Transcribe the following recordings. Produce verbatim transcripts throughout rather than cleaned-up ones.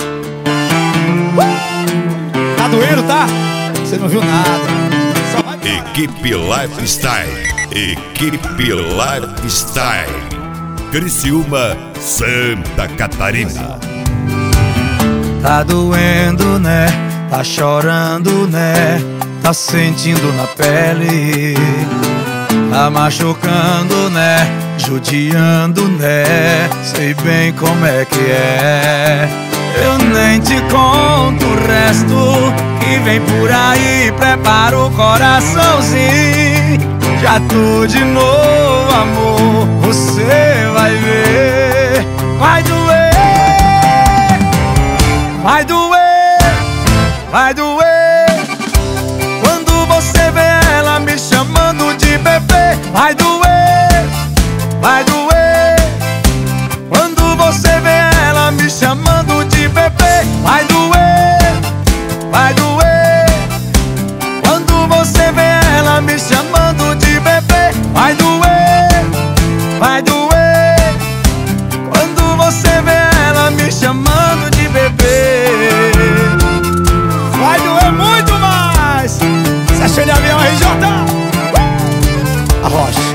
uh! Tá doendo, tá? Você não viu nada. Só vai... Equipe Lifestyle. Equipe Lifestyle. Criciúma, Santa Catarina. Tá doendo, né? Tá chorando, né? Tá sentindo na pele. Tá machucando, né? Judiando, né? Sei bem como é que é. Eu nem te conto o resto que vem por aí. Prepara o coraçãozinho. Já tô de novo, amor. Você vai ver. Vai doer. Vai doer. Vai doer. Quando você vê ela me chamando de bebê. Vai doer. Vai doer. Quando você vê ela me chamando de bebê. Vai doer. Vai doer. Quando você vê ela me chamando de bebê. Vai doer. Vai doer. Quando você vê ela me chamando de bebê. Vai doer muito mais. Você achou de avião, R J? A rocha.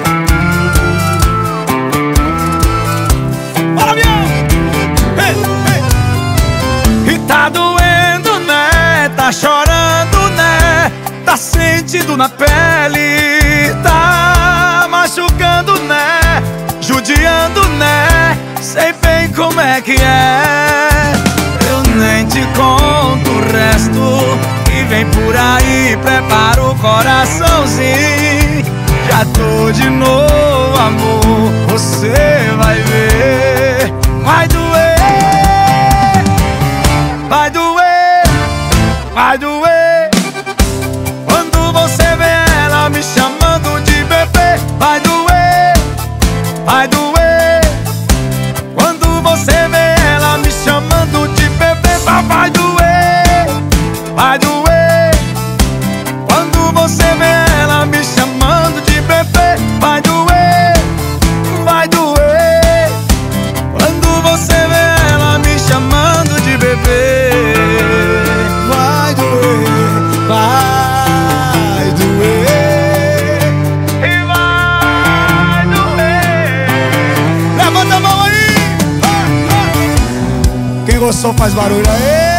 Bora, avião! Ei, ei. E tá doendo, né? Tá chorando, né? Tá sentindo na pele. Tá machucando, né? Judiando, né? Sei bem como é que é. Eu nem te conto o resto que vem por aí. Prepara o coraçãozinho. Já tô de novo, amor. Você vai ver. Vai doer. Vai doer. Vai doer. Quando você vê ela me chamando de bebê. Vai doer. Vai doer. Quando você vê ela me chamando de bebê. Vai doer. Vai doer. Quando você vê ela me chamando de bebê. Vai doer. Vai doer. Quando você vê ela me chamando de bebê. Vai doer. Vai doer. E vai doer. Levanta a mão aí. Quem gostou faz barulho aí.